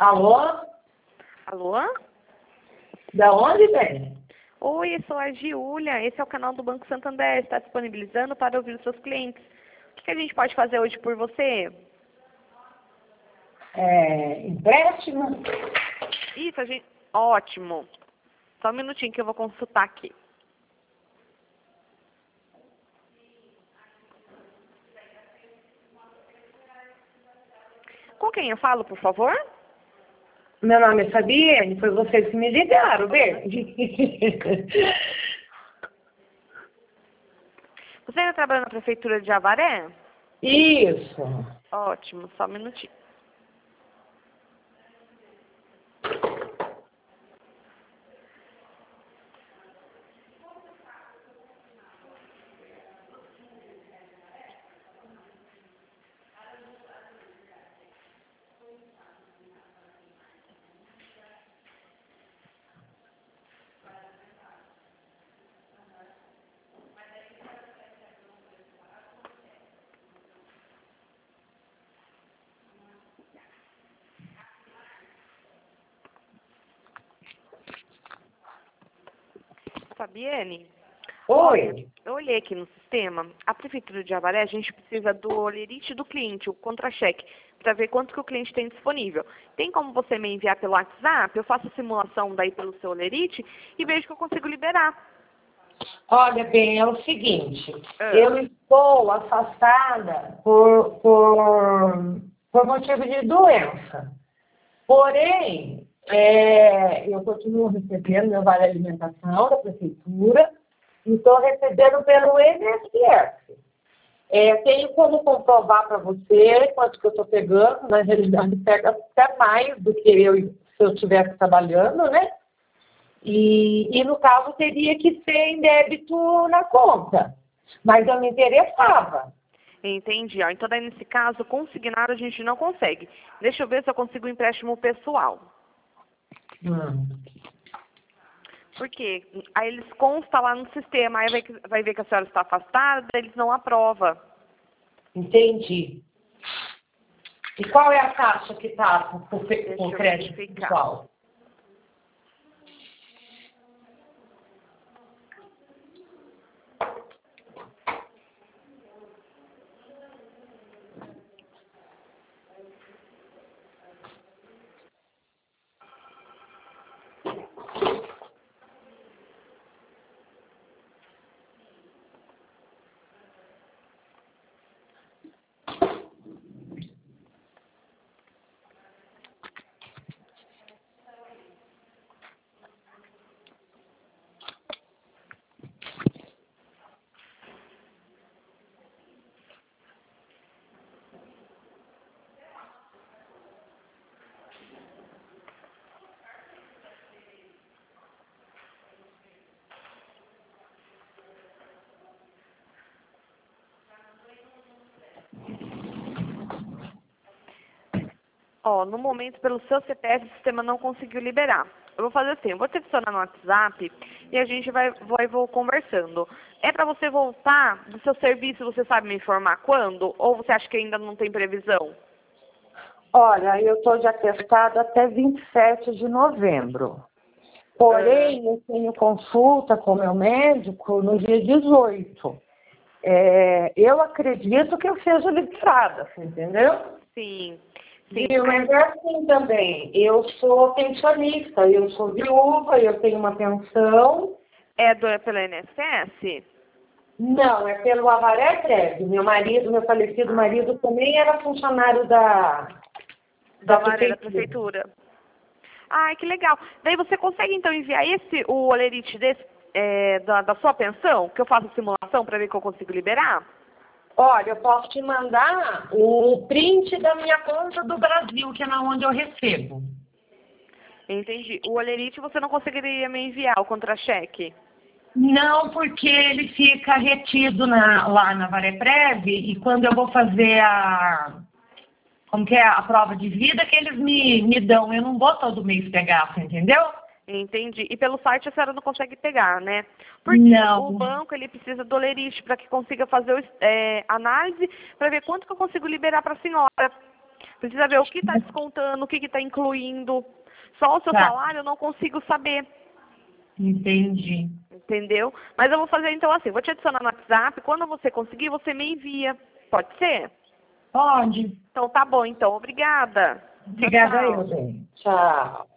Alô? Alô? Da onde vem? Oi, eu sou a Giulia. Esse é o canal do Banco Santander. Está disponibilizando para ouvir os seus clientes. O que a gente pode fazer hoje por você? Empréstimo? Isso, a gente... Ótimo. Só um minutinho que eu vou consultar aqui. Com quem eu falo, por favor? Meu nome é Fabiane, foi vocês que me ligaram, bem? Você ainda trabalha na Prefeitura de Avaré? Isso. Ótimo, só um minutinho. Fabiane? Olha, Oi. eu olhei aqui no sistema, a Prefeitura de Avaré, a gente precisa do olerite do cliente, o contra-cheque, para ver quanto que o cliente tem disponível. Tem como você me enviar pelo WhatsApp? Eu faço a simulação daí pelo seu olerite e vejo que eu consigo liberar. Olha, bem, é o seguinte, Ah, eu estou afastada por motivo de doença. Porém, eu continuo recebendo meu vale alimentação da prefeitura e estou recebendo pelo INSS. Tenho como comprovar para você quanto que eu estou pegando, na realidade pega até mais do que se eu estivesse trabalhando, né? E no caso teria que ser em débito na conta, mas eu me interessava. entendi. Ó, então, daí, nesse caso, consignado a gente não consegue. Deixa eu ver se eu consigo um empréstimo pessoal. Porque aí eles constam lá no sistema, aí vai ver que a senhora está afastada, eles não aprovam. Entendi. E qual é a taxa que está com Deixa o eu crédito verificar. pessoal? Ó, no momento, pelo seu CPF, o sistema não conseguiu liberar. Eu vou fazer assim, eu vou te adicionar no WhatsApp e a gente vou conversando. É para você voltar do seu serviço, você sabe me informar quando? Ou você acha que ainda não tem previsão? Olha, eu estou de atestado até 27 de novembro. Porém, eu tenho consulta com meu médico no dia 18. Eu acredito que eu seja liberada, você entendeu? Sim, sim. Viu? Mas é assim também. Eu sou pensionista, eu sou viúva, eu tenho uma pensão. É pela INSS? Não, é pelo Avaré Prévio. Meu falecido marido também era funcionário da Avaré, da prefeitura. prefeitura. Ai, que legal. Daí você consegue então enviar o olerite da sua pensão, que eu faço a simulação para ver que eu consigo liberar? Olha, eu posso te mandar o print da minha conta do Brasil, que é na onde eu recebo. Entendi. O olerite você não conseguiria me enviar, o contra-cheque? Não, porque ele fica retido lá na Vareprev e quando eu vou fazer a prova de vida que eles me dão. Eu não vou todo mês pegar, você entendeu? Entendi. E pelo site a senhora não consegue pegar, né? Porque Não. o banco ele precisa do olerite para que consiga fazer análise para ver quanto que eu consigo liberar para a senhora. Precisa ver o que está descontando, o que está incluindo. Só o seu Tá. salário eu não consigo saber. Entendi. Entendeu? Mas eu vou fazer então assim, vou te adicionar no WhatsApp, quando você conseguir, você me envia. Pode ser? Pode. Então tá bom, então. Obrigada. Tchau, Obrigada tchau. eu, bem. Tchau.